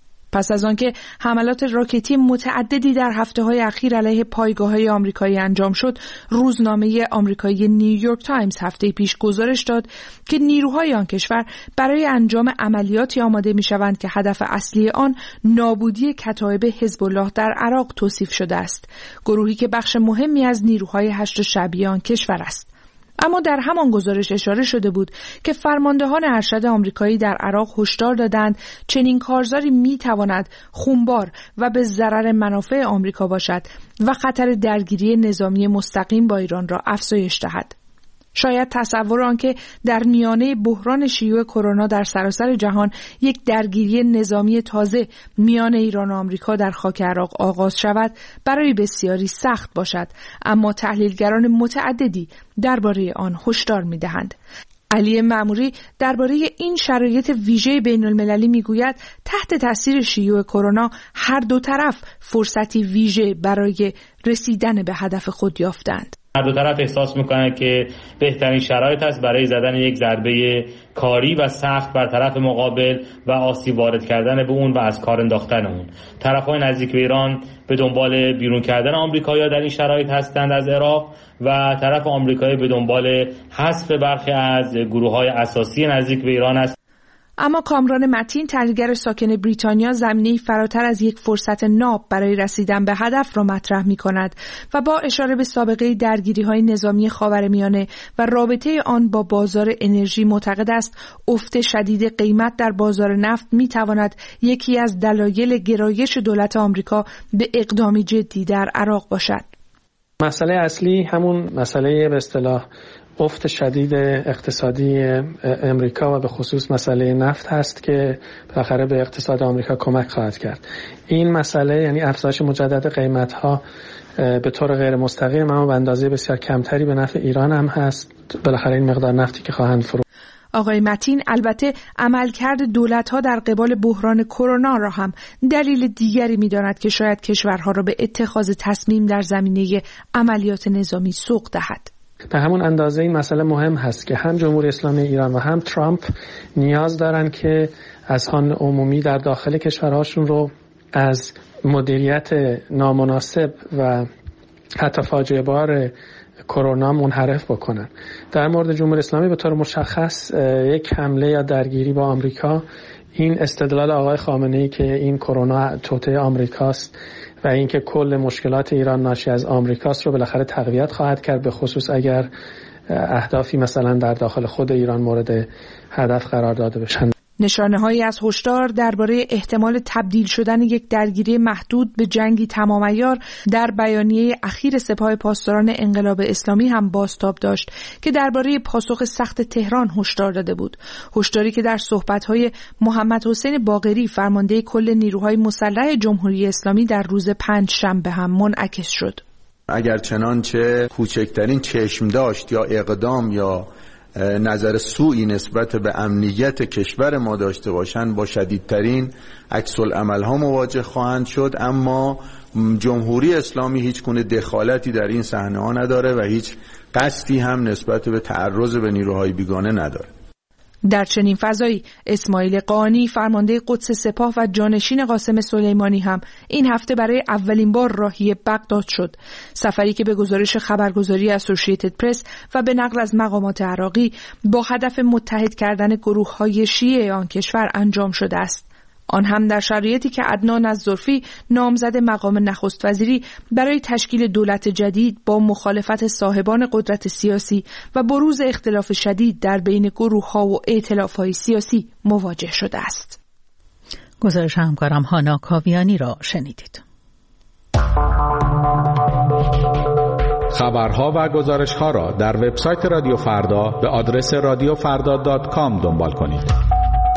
پس از آنکه حملات راکتی متعددی در هفته‌های اخیر علیه پایگاه‌های آمریکایی انجام شد، روزنامه آمریکایی نیویورک تایمز هفته پیش گزارش داد که نیروهای آن کشور برای انجام عملیاتی آماده می‌شوند که هدف اصلی آن نابودی کتایب حزب الله در عراق توصیف شده است، گروهی که بخش مهمی از نیروهای هشت شعبی آن کشور است. اما در همان گزارش اشاره شده بود که فرماندهان ارشد آمریکایی در عراق هشدار دادند چنین کارزاری میتواند خونبار و به ضرر منافع آمریکا باشد و خطر درگیری نظامی مستقیم با ایران را افزایش دهد. شاید تصور آنکه در میانه بحران شیوع کرونا در سراسر جهان یک درگیری نظامی تازه میان ایران و آمریکا در خاک عراق آغاز شود برای بسیاری سخت باشد، اما تحلیلگران متعددی درباره آن هشدار می‌دهند. علی مأموری درباره این شرایط ویژه بین‌المللی میگوید تحت تاثیر شیوع کرونا هر دو طرف فرصتی ویژه برای رسیدن به هدف خود یافتند. هر دو طرف احساس میکنه که بهترین شرایط است برای زدن یک ضربه کاری و سخت بر طرف مقابل و آسیب وارد کردن به اون و از کار انداختن اون. طرف‌های نزدیک به ایران به دنبال بیرون کردن آمریکایی‌ها در این شرایط هستند از عراق و طرف آمریکایی به دنبال حذف برخی از گروه‌های اساسی نزدیک به ایران است. اما کامران متین، تحلیلگر ساکن بریتانیا، زمینه‌ای فراتر از یک فرصت ناب برای رسیدن به هدف را مطرح می‌کند و با اشاره به سابقه درگیری‌های نظامی خاورمیانه و رابطه آن با بازار انرژی معتقد است افت شدید قیمت در بازار نفت می‌تواند یکی از دلایل گرایش دولت آمریکا به اقدامی جدی در عراق باشد. مسئله اصلی همون مسئله به اصطلاح افت شدید اقتصادی امریکا و به خصوص مسئله نفت هست که بالاخره به اقتصاد آمریکا کمک خواهد کرد. این مسئله یعنی افزایش مجدد قیمت‌ها به طور غیر مستقیم اما به اندازه بسیار کمتری به نفع ایران هم هست. بالاخره این مقدار نفتی که خواهند فروخت. آقای متین البته عملکرد دولت‌ها در قبال بحران کرونا را هم دلیل دیگری می‌داند که شاید کشورها را به اتخاذ تصمیم در زمینه عملیات نظامی سوق دهد. به همون اندازه این مسئله مهم هست که هم جمهوری اسلامی ایران و هم ترامپ نیاز دارن که اذهان عمومی در داخل کشورهاشون رو از مدیریت نامناسب و حتی فاجعه بار کرونا منحرف بکنن. در مورد جمهوری اسلامی به طور مشخص یک حمله یا درگیری با آمریکا، این استدلال آقای خامنه‌ای که این کرونا توطئه آمریکاست و اینکه کل مشکلات ایران ناشی از آمریکاست رو بالاخره تقویت خواهد کرد، به خصوص اگر اهدافی مثلا در داخل خود ایران مورد هدف قرار داده بشن. نشانه‌هایی از هشدار درباره احتمال تبدیل شدن یک درگیری محدود به جنگی تمام‌عیار در بیانیه اخیر سپاه پاسداران انقلاب اسلامی هم بازتاب داشت که درباره پاسخ سخت تهران هشدار داده بود. هشداری که در صحبت‌های محمد حسین باقری فرمانده کل نیروهای مسلح جمهوری اسلامی در روز پنج شنبه هم منعکس شد. اگر چنانچه کوچکترین چشم داشت یا اقدام یا نظر سوئی نسبت به امنیت کشور ما داشته باشند با شدیدترین عکس العمل ها مواجه خواهند شد، اما جمهوری اسلامی هیچ گونه دخالتی در این صحنه ها نداره و هیچ قصدی هم نسبت به تعرض به نیروهای بیگانه نداره. در چنین فضایی اسماعیل قانی فرمانده قدس سپاه و جانشین قاسم سلیمانی هم این هفته برای اولین بار راهی بغداد شد. سفری که به گزارش خبرگزاری اسوسییتد پرس و به نقل از مقامات عراقی با هدف متحد کردن گروه‌های شیعه آن کشور انجام شده است. آن هم در شرایطی که عدنان الظرفی نامزد مقام نخست وزیری برای تشکیل دولت جدید با مخالفت صاحبان قدرت سیاسی و بروز اختلاف شدید در بین گروه‌ها و ائتلاف‌های سیاسی مواجه شده است. گزارش همکارم هانا کاویانی را شنیدید. خبرها و گزارش‌ها را در وبسایت رادیو فردا به آدرس رادیو فردا دات کام دنبال کنید.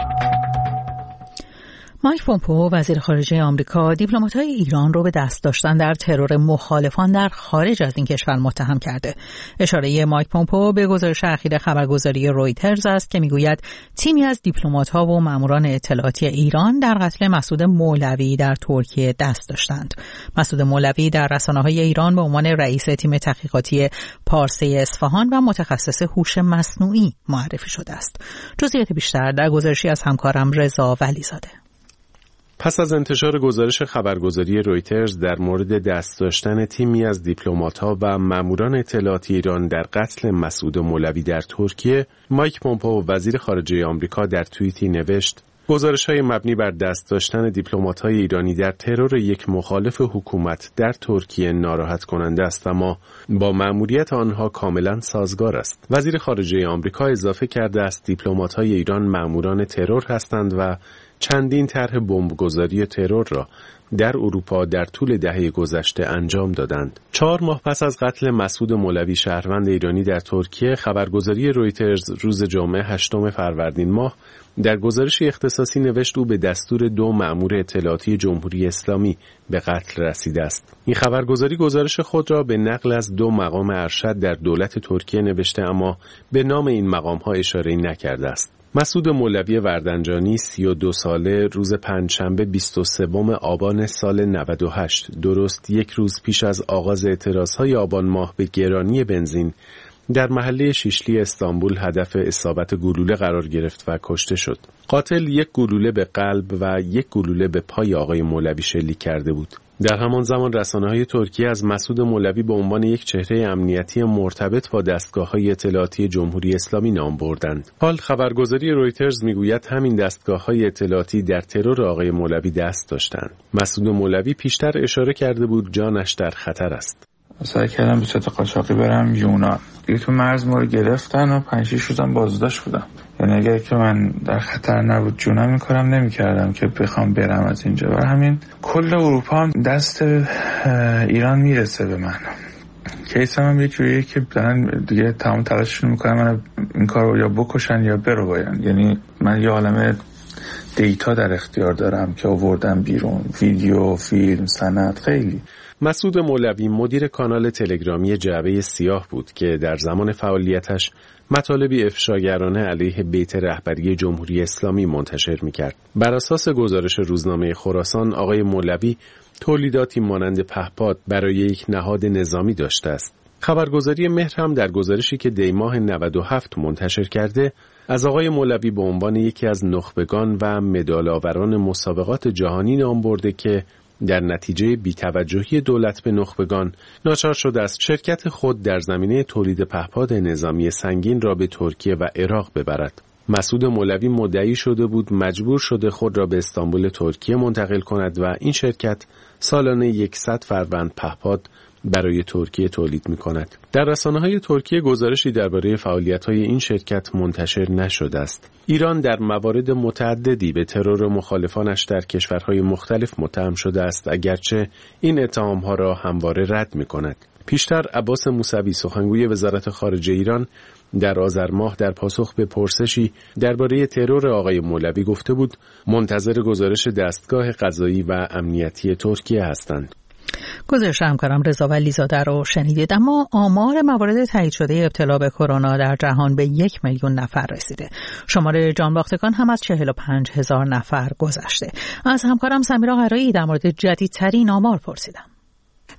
مایک پومپئو وزیر خارجه آمریکا دیپلمات‌های ایران رو به دست داشتن در ترور مخالفان در خارج از این کشور متهم کرده. اشاره مایک پومپئو به گزارش اخیر خبرگزاری رویترز است که میگوید تیمی از دیپلمات‌ها و ماموران اطلاعاتی ایران در قتل مسعود مولوی در ترکیه دست داشتند. مسعود مولوی در رسانه‌های ایران به عنوان رئیس تیم تحقیقاتی پارسه اصفهان و متخصص هوش مصنوعی معرفی شده است. جزئیات بیشتر در گزارشی از همکارم رضا ولیزاده. پس از انتشار گزارش خبرگزاری رویترز در مورد دست داشتن تیمی از دیپلمات‌ها و ماموران اطلاعاتی ایران در قتل مسعود مولوی در ترکیه، مایک پومپئو وزیر خارجه آمریکا در توییتی نوشت: گزارش‌های مبنی بر دست داشتن دیپلمات‌های ایرانی در ترور یک مخالف حکومت در ترکیه ناراحت کننده است، اما با مأموریت آنها کاملا سازگار است. وزیر خارجه آمریکا اضافه کرده است دیپلمات‌های ایران مأموران ترور هستند و چندین طرح بمبگذاری ترور را در اروپا در طول دهه گذشته انجام دادند. چهار ماه پس از قتل مسعود مولوی شهروند ایرانی در ترکیه، خبرگزاری رویترز روز جمعه هشتم فروردین ماه در گزارشی اختصاصی نوشت او به دستور دو مأمور اطلاعاتی جمهوری اسلامی به قتل رسیده است. این خبرگزاری گزارش خود را به نقل از دو مقام ارشد در دولت ترکیه نوشته، اما به نام این مقام‌ها اشاره‌ای نکرده است. مسعود مولوی وردنجانی سی و دو ساله روز پنجشنبه بیست و سوم آبان سال نود و هشت، درست یک روز پیش از آغاز اعتراضهای آبان ماه به گرانی بنزین، در محله شیشلی استانبول هدف اصابت گلوله قرار گرفت و کشته شد. قاتل یک گلوله به قلب و یک گلوله به پای آقای مولوی شلیک کرده بود. در همان زمان رسانه‌های ترکیه از مسعود مولوی به عنوان یک چهره امنیتی مرتبط با دستگاه‌های اطلاعاتی جمهوری اسلامی نام بردند. حال خبرگزاری رویترز میگوید همین دستگاه‌های اطلاعاتی در ترور آقای مولوی دست داشتند. مسعود مولوی پیشتر اشاره کرده بود جانش در خطر است. سعی کردم به صورت قاچاقی برم یونان. دیگه تو مرز ما رو گرفتن و پنج شش روزم بازداشت بودم. یعنی اگر که من در خطر نبود جونم می‌کردم نمی‌کردم که بخوام برم از اینجا. برای همین کل اروپا هم دست ایران میرسه به من. کیس هم یه جوریه که دارن دیگه تمام تلاششون می‌کنن من این کارو یا بکشن یا برو باین. یعنی من یه عالمه دیتا در اختیار دارم که آوردم بیرون، ویدیو، فیلم، سند، خیلی. مسعود مولوی مدیر کانال تلگرامی جعبه سیاه بود که در زمان فعالیتش مطالبی افشاگرانه علیه بیت رهبری جمهوری اسلامی منتشر می‌کرد. بر اساس گزارش روزنامه خراسان، آقای مولوی تولیداتی مانند پهپاد برای یک نهاد نظامی داشته است. خبرگزاری مهر هم در گزارشی که دی ماه نود و هفت منتشر کرده، از آقای مولوی به عنوان یکی از نخبگان و مدال‌آوران مسابقات جهانی نام برده که در نتیجه بی‌توجهی دولت به نخبگان ناچار شده است شرکت خود در زمینه تولید پهپاد نظامی سنگین را به ترکیه و عراق ببرد. مسعود مولوی مدعی شده بود مجبور شده خود را به استانبول ترکیه منتقل کند و این شرکت سالانه صد فروند پهپاد برای ترکیه تولید می کند. در رسانه‌های ترکیه گزارشی درباره فعالیت‌های این شرکت منتشر نشده است. ایران در موارد متعددی به ترور مخالفانش در کشورهای مختلف متهم شده است، اگرچه این اتهام‌ها را همواره رد می کند. پیشتر عباس موسوی سخنگوی وزارت خارجه ایران در آذر ماه در پاسخ به پرسشی درباره ترور آقای مولوی گفته بود منتظر گزارش دستگاه قضایی و امنیتی ترکیه هستند. گزارش همکارم رضا ولیزاده رو شنیدید. اما آمار موارد تایید شده ابتلا به کرونا در جهان به یک میلیون نفر رسیده. شمار جانباختگان هم از چهل و پنج هزار نفر گذشته. از همکارم سمیرا قرایی در مورد جدیدترین آمار پرسیدم.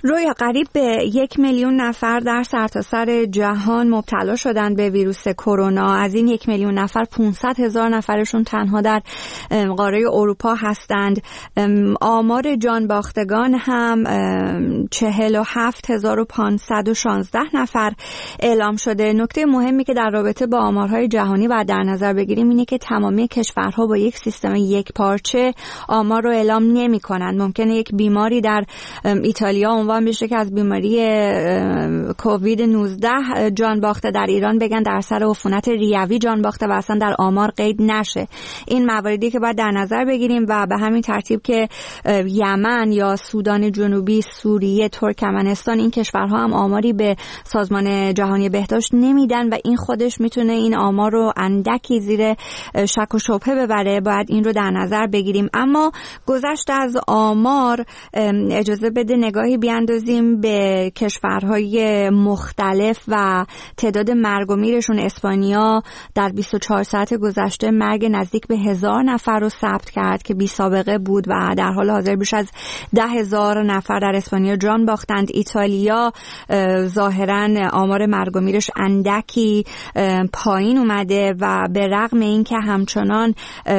رویا قریب به یک میلیون نفر در سرتاسر جهان مبتلا شدن به ویروس کرونا. از این یک میلیون نفر پانصد هزار نفرشون تنها در قاره اروپا هستند. آمار جان باختگان هم چهل و هفت هزار و پانصد و شانزده نفر اعلام شده. نکته مهمی که در رابطه با آمارهای جهانی باید در نظر بگیریم اینه که تمامی کشورها با یک سیستم یک پارچه آمار رو اعلام نمی کنند. ممکنه یک بیماری در ایتالیا عنوان بشه که از بیماری کووید نوزده جان باخته، در ایران بگن در اثر عفونت ریوی جان باخته و اصلا در آمار قید نشه. این مواردی که باید در نظر بگیریم و به همین ترتیب که یمن یا سودان جنوبی، سوریه، ترکمنستان، این کشورها هم آماری به سازمان جهانی بهداشت نمیدن و این خودش میتونه این آمار رو اندکی زیر شک و شبهه ببره. باید این رو در نظر بگیریم. اما گذشت از آمار اجازه بده نگاهی بیاندازیم به کشورهای مختلف و تعداد مرگ و میرشون. اسپانیا در بیست و چهار ساعت گذشته مرگ نزدیک به هزار نفر رو ثبت کرد که بی سابقه بود و در حال حاضر بیش از ده هزار نفر در اسپانیا جان باختند. ایتالیا ظاهراً آمار مرگ و میرش اندکی پایین اومده و به رغم اینکه همچنان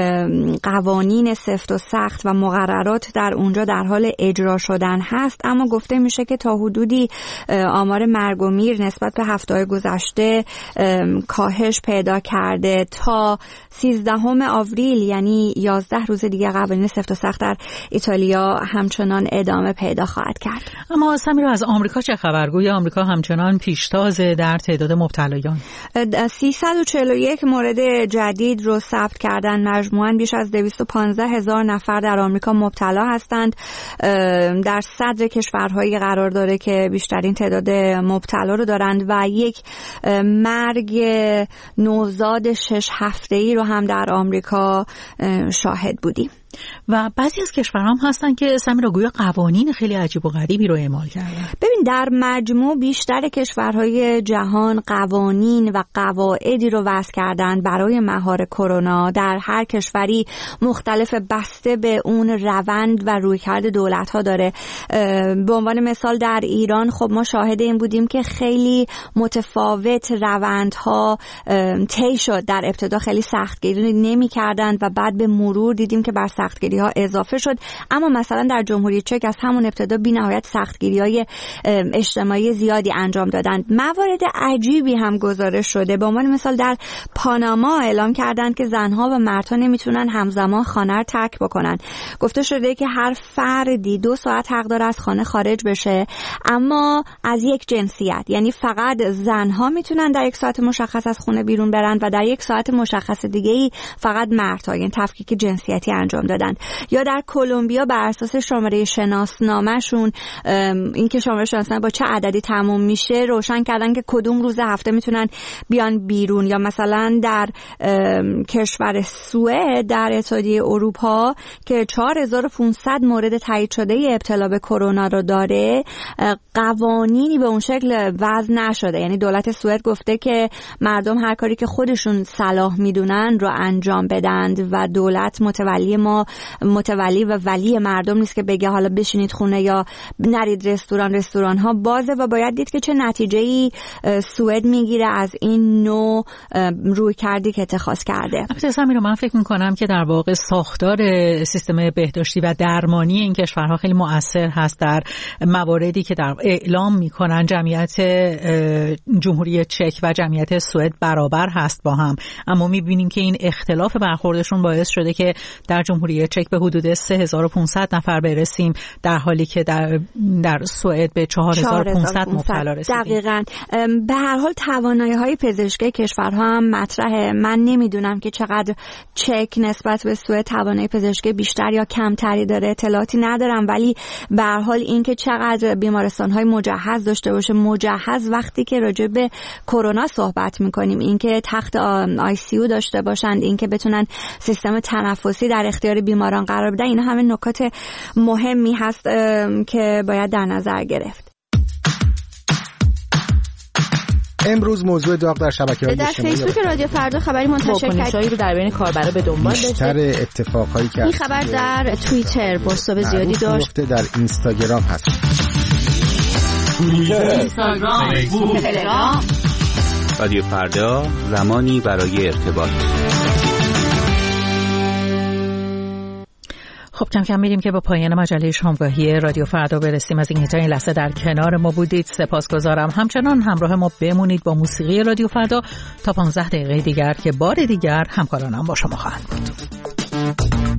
قوانین سفت و سخت و مقررات در اونجا در حال اجرا شدن هست، اما گفته میشه که تا حدودی آمار مرگ و میر نسبت به هفته‌های گذشته کاهش پیدا کرده. تا سیزدهم آوریل یعنی یازده روز دیگه قوانین سفت و سخت در ایتالیا همچنان ادامه پیدا خواهد کرد. اما سمیرا از آمریکا چه خبر؟ گویا آمریکا همچنان پیشتازه در تعداد مبتلایان. سیصد و چهل و یک مورد جدید رو ثبت کردن. مجموعاً بیش از دویست و پانزده هزار نفر در آمریکا مبتلا هستند. در صدر کشورهایی قرار داره که بیشترین تعداد مبتلا رو دارند و یک مرگ نوزاد شش هفته‌ای رو هم در آمریکا شاهد بودیم. و بعضی از کشورها هم هستن که سمیرا گویا قوانین خیلی عجیب و غریبی رو اعمال کردن. ببین در مجموع بیشتر کشورهای جهان قوانین و قواعدی رو وضع کردن برای مهار کرونا. در هر کشوری مختلف بسته به اون روند و رویکرد دولت‌ها داره. به عنوان مثال در ایران خب ما شاهد این بودیم که خیلی متفاوت روندها طی شد. در ابتدا خیلی سختگیری نمی‌کردند و بعد به مرور دیدیم که بر سختگیری ها اضافه شد. اما مثلا در جمهوری چک از همون ابتدا بی نهایت سختگیری های اجتماعی زیادی انجام دادند. موارد عجیبی هم گزارش شده. به عنوان مثال در پاناما اعلام کردند که زنها و مردها نمیتونن همزمان خانه رو ترک بکنن. گفته شده که هر فردی دو ساعت حق داره از خانه خارج بشه، اما از یک جنسیت، یعنی فقط زنها میتونن در یک ساعت مشخص از خونه بیرون برن و در یک ساعت مشخص دیگه‌ای فقط مردها، یعنی تفکیک جنسیتی انجام دادن. یا در کلمبیا بر اساس شماره شناسنامه‌شون، این که شماره شناسنامه با چه عددی تموم میشه روشن کردن که کدوم روز هفته میتونن بیان بیرون. یا مثلا در کشور سوئد در اتحادیه اروپا که چهار هزار و پانصد مورد تایید شده ابتلا به کرونا رو داره، قوانینی به اون شکل وضع نشده. یعنی دولت سوئد گفته که مردم هر کاری که خودشون صلاح میدونن رو انجام بدند و دولت متولی ما متولی و ولی مردم نیست که بگه حالا بشینید خونه یا نرید رستوران. رستوران ها بازه و باید دید که چه نتیجه‌ای سوئد میگیره از این نوع روی کردی که اتخاذ کرده. البته میرم من فکر میکنم که در واقع ساختار سیستم بهداشتی و درمانی این کشورها خیلی مؤثر هست در مواردی که در اعلام میکنن. جمعیت جمهوری چک و جمعیت سوئد برابر هست با هم، اما میبینیم که این اختلاف برخوردشون باعث شده که در جمهوری چک به حدود سه هزار و پانصد نفر برسیم، در حالی که در در سوئد به چهار هزار و پانصد مبتلا رسیدیم. دقیقاً. به هر حال توانایی‌های پزشکی کشورها هم مطرحه. من نمیدونم که چقدر چک نسبت به سوئد توانایی پزشکی بیشتر یا کمتری داره، اطلاعاتی ندارم، ولی به هر حال اینکه چقدر بیمارستان‌های مجهز داشته باشه، مجهز وقتی که راجع به کرونا صحبت می‌کنیم، اینکه تخت آی سی یو داشته باشند، اینکه بتونن سیستم تنفسی در اختیار بیماران قرار بدن، اینا همه نکات مهمی هست که باید در نظر گرفت. امروز موضوع داغ در شبکه‌های اجتماعی در فیسبوک رادیو فردا خبری منتشر کرد رو در بین کاربرا به دنبال داشته. بیشتر اتفاقایی که این خبر در توییتر بازتاب زیادی داشت. در اینستاگرام هست. توییتر، اینستاگرام، فیسبوک، تلگرام. رادیو فردا، زمانی برای ارتباط. خب کم کم میریم که با پایان مجله شامگاهی رادیو فردا برسیم. از اینکه تا این لحظه در کنار ما بودید سپاسگزارم. همچنان همراه ما بمونید با موسیقی رادیو فردا تا پانزده دقیقه دیگر که بار دیگر همکارانم با شما خواهند بود.